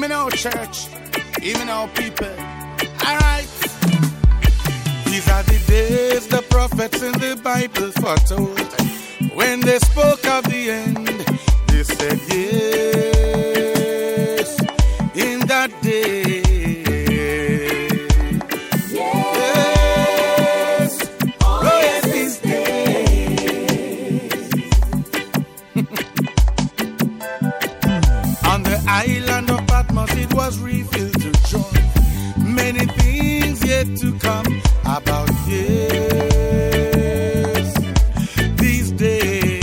me now, church. Hear me now, people. Alright. These are the days the prophets in the Bible foretold. When they spoke of the end, they said yes. In that day. Yes. Oh, yes, this day. On the island of Patmos it was revealed to John. Many things yet to come about yes, these days.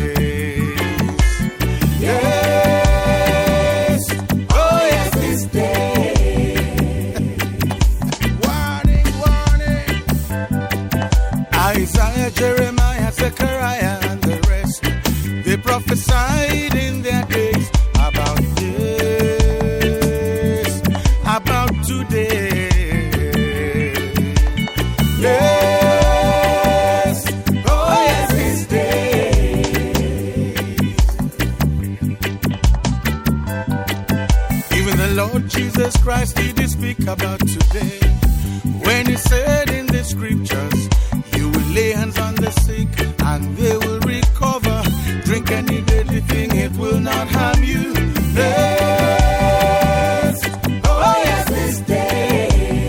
Yes, oh yes, this day. Warning, warning. Isaiah, Jeremiah, Zechariah, and the rest, they prophesied in their days about this, about today. Yes, oh yes, this day. Even the Lord Jesus Christ, he did speak about today, when he said in the scriptures, you will lay hands on the sick and they will recover. Drink any deadly thing, it will not harm you. Yes, oh yes, this day.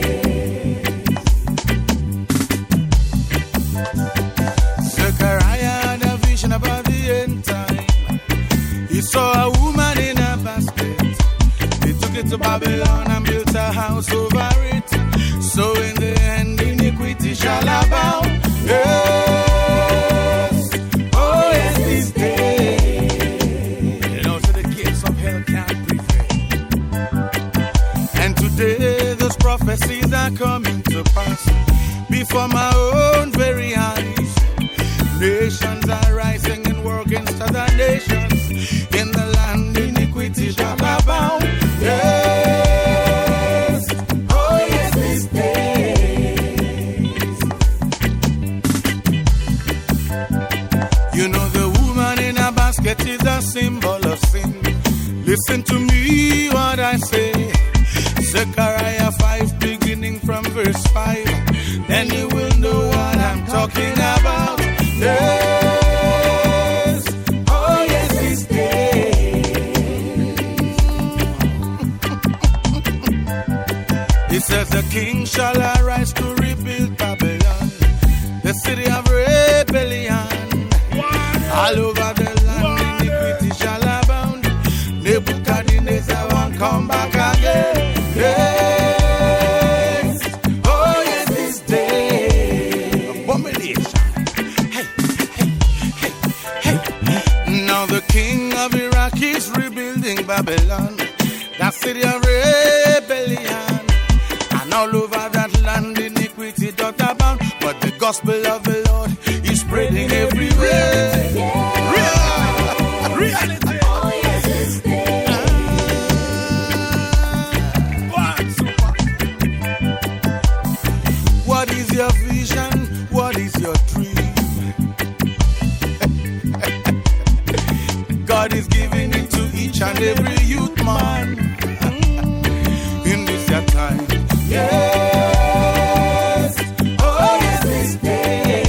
Zechariah had a vision about the end time. He saw a woman in a basket. They took it to Babylon and built a house over it. So in the end, iniquity shall abound. Yes, oh yes, this day. You know, so the gates of hell can't prevail. And today, those prophecies are coming to pass before my own very eyes. Nations are rising in war against other nations. In the land, iniquity shall abound. Yes, oh yes, this day. You know the woman in a basket is a symbol of sin. Listen to me what I say. Zechariah 5 beginning from verse 5. Then you will know what I'm talking about. Yes, oh yes, this day. It says the king shall arise to rebuild Babylon, the city of rebellion. All over the land iniquity shall abound. Nebuchadnezzar won't come back again. Yes, oh yes, this day. Abomination. Now the king of Iraq is rebuilding Babylon, that city of rebellion. And all over that land iniquity doth abound. But the gospel of the Lord is spreading everywhere. Reality. Oh yes, this day. What is your vision? What is your dream? God is giving it to each and every youth man in this your time. Yes, oh yes, this day.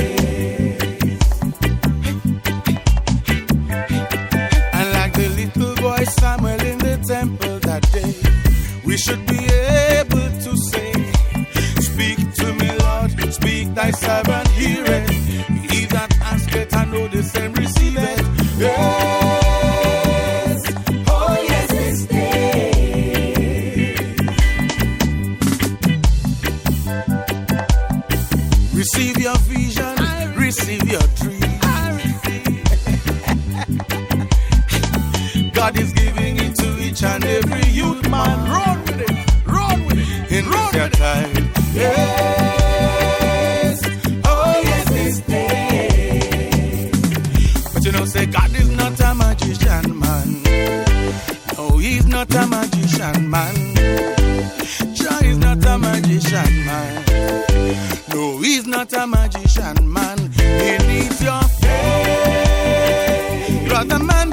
And like the little boy Samuel in the temple that day, we should be able to say, speak to me, Lord, speak thy servant heareth. He that asketh and know the same receiveth. Yes, oh yes, this day. Receive your vision, receive your dream. God is giving it to each and every youth man. Run with it, run with it, in this time. Yes, oh yes, this day. But you know, say God is not a magician man. No, he's not a magician man. Jah is not a magician man. No, he's not a magician man. He needs your faith. Brother man,